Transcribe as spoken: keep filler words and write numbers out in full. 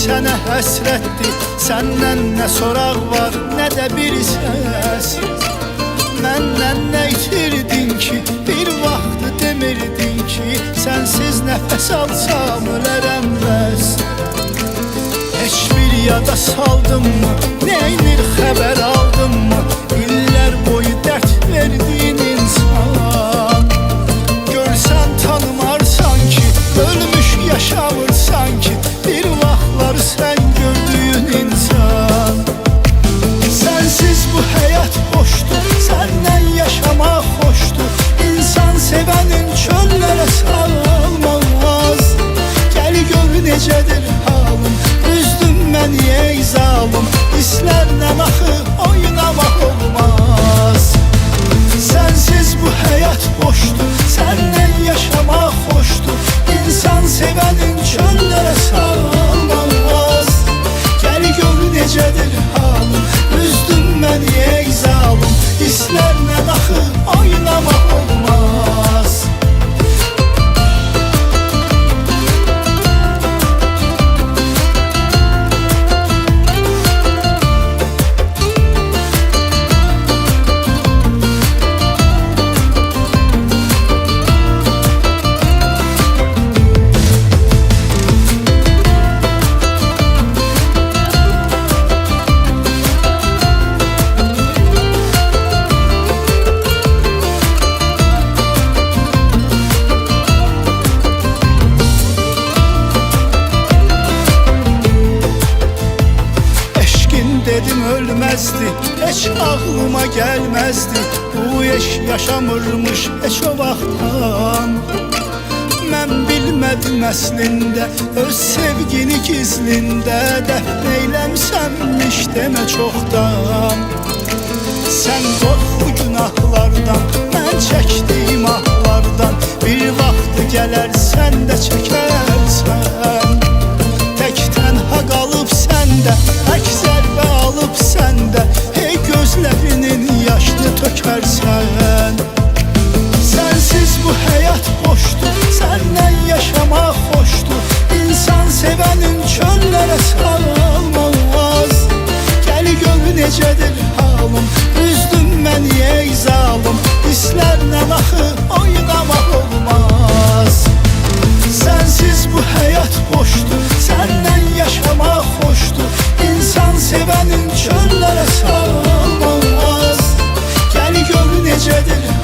sənə həsrətdir, səndən nə soraq var, nə də bir səs. Məndən nə itirdin ki, bir vaxt demirdin ki, sənsiz nəfəs alsam ölərəm bəs. Heç bir yada saldım mı, neynir xəbər aldım mı, illər boyu dərd verdiyin insan. Görsən tanımarsan ki, ölmüş yaşamırsan ki, bir vaxtlar sən gördüyün insan. Sənsiz bu həyat boşdur, səndən yaşamaq xoşdur, İnsan sevənin çöllərə salmaz. Gəl gör necədir halım, üzdün məni ey zalım, hisslərlə axı oynamaq olmaz. Sənsiz bu həyat boşdur, səndən yaşamaq xoşdur, İnsan sevənin çöllərə salmaz. Gəl gör necədir halım, üzdün məni ey zalım, hisslərlə axı oynamaq olmaz. Dedim ölməzdi, heç ağlıma gəlməzdi, bu eş yaşamırmış heç o vaxtdan. Mən bilmədim əslində, öz sevgini gizlində dəfn eyləmsənmiş demə çoxdan. Sən qorx bu günahlardan, mən çəkdiyim ahlardan, bir vaxt gələr sən də çəkərsən. Tək tənha qalıb səndə, tək zərbə alıb səndə, hey gözlərinin yaşını tökərsən. Sənsiz bu həyat boşdur, səndən yaşamaq xoşdur, İnsan sevənin çöllərə salmaz. Gəl gör necədir halım, üzdün məni ey zalım, hisslərlə axı oynamaq olmaz. Sənsiz bu həyat boşdur, səndən yaşamaq xoşdur, İnsan sevənin çöllərə salmaz. Gəl gör necədir